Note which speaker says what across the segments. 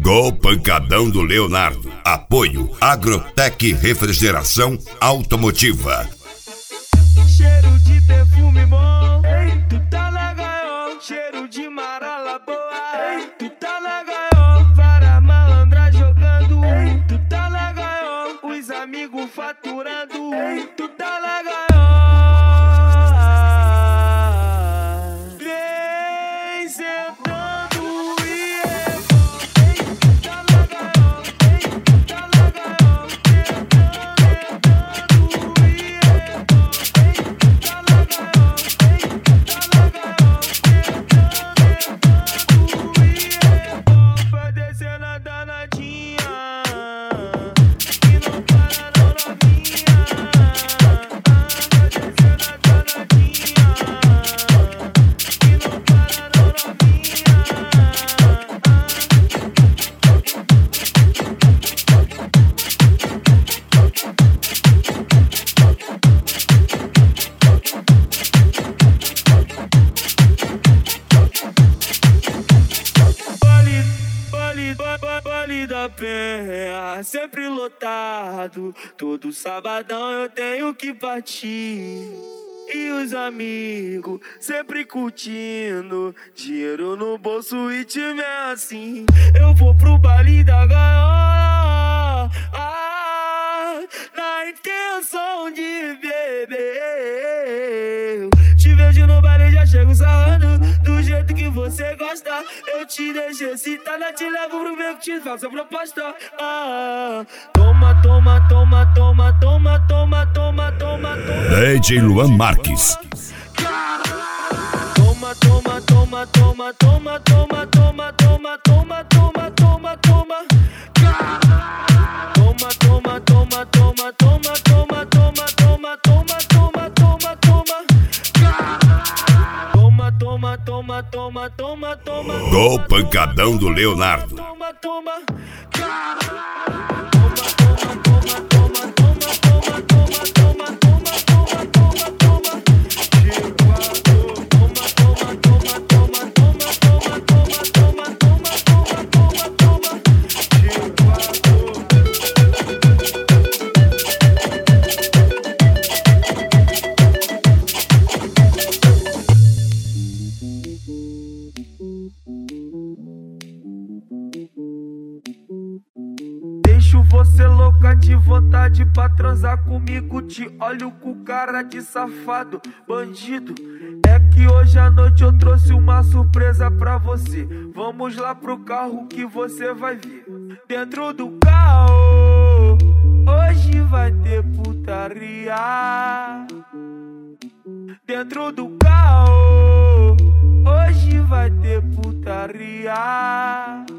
Speaker 1: Gol Pancadão do Leonardo. Apoio Agrotec Refrigeração Automotiva.
Speaker 2: Cheiro de perfume bom, ei, tu tá na gaiola. Cheiro de marala boa, ei, tu tá na gaiola. Para malandra jogando, ei, tu tá na gaiola. Os amigos faturando, ei, tu tá na gaiola. Vem sentando e ei, tu tá na gaiola, ei, tu tá na gaiola. Sentando e vai descendo a danadinha e não para não novinha. Vai descendo a danadinha e não para não novinha. Baile da Penha, sempre lotado. Todo sabadão eu tenho que partir. E os amigos sempre curtindo. Dinheiro no bolso e time é assim. Eu vou pro baile da gaiola, na intenção de beber. Te vejo no baile, já chego sarrando do jeito que você gosta. Eu te deixo excitada, te levo pro meio que te faço a proposta. Toma, toma, toma, toma, toma, toma, toma, toma, toma.
Speaker 1: DJ Luan Marques.
Speaker 2: Toma, toma, toma, toma, toma, toma, toma, toma, toma, toma, toma, toma. Toma, toma, toma, toma, toma, toma, toma, toma, toma, toma, toma, toma. Toma, toma, toma, toma, toma.
Speaker 1: Gol Pancadão do Leonardo.
Speaker 2: Toma, toma. Deixo você louca de vontade pra transar comigo. Te olho com cara de safado, bandido. É que hoje à noite eu trouxe uma surpresa pra você. Vamos lá pro carro que você vai ver. Dentro do carro hoje vai ter putaria. Dentro do carro hoje vai ter putaria.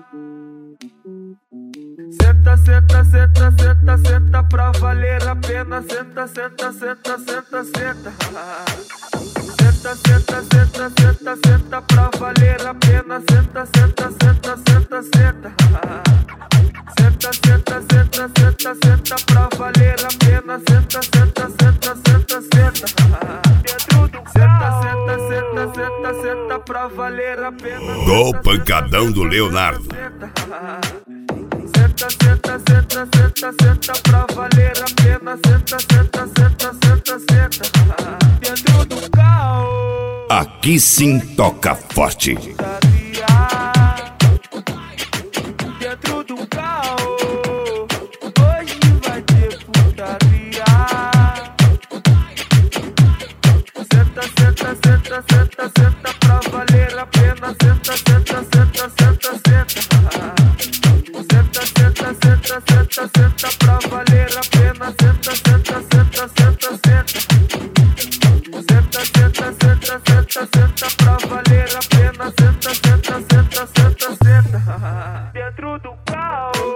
Speaker 2: Senta, senta, senta, senta, senta pra valer a pena. Senta, senta, senta, senta, senta. Senta, senta, senta, senta, senta pra valer a pena. Senta, senta, senta, senta, senta. Senta, senta, senta, senta, senta pra valer a pena. Senta, senta, senta, senta, senta. Dentro do senta, senta, senta, senta, senta pra valer a pena.
Speaker 1: Gol Pancadão do Leonardo.
Speaker 2: Senta, senta, senta, senta, senta pra valer a pena. Senta, senta, senta, senta, senta. Dentro do carro
Speaker 1: Aqui sim toca forte.
Speaker 2: dentro do carro hoje vai ter putaria. Senta, senta, senta, senta, senta pra valer a pena. Senta, senta, senta, senta, senta. Senta, senta, senta, senta, senta pra valer a pena. Senta, senta, senta, senta, senta. Senta, senta, senta, senta, senta pra valer a pena. Senta, senta, senta, senta, senta. Dentro do carro.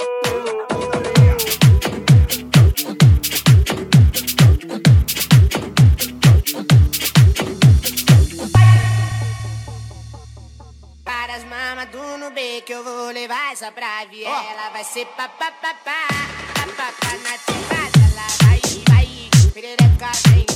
Speaker 3: Para as mamas do Nubê que eu vou levar essa pra viela. Vai ser papapá, papapá na teclada. Ela vai, perereca, vem.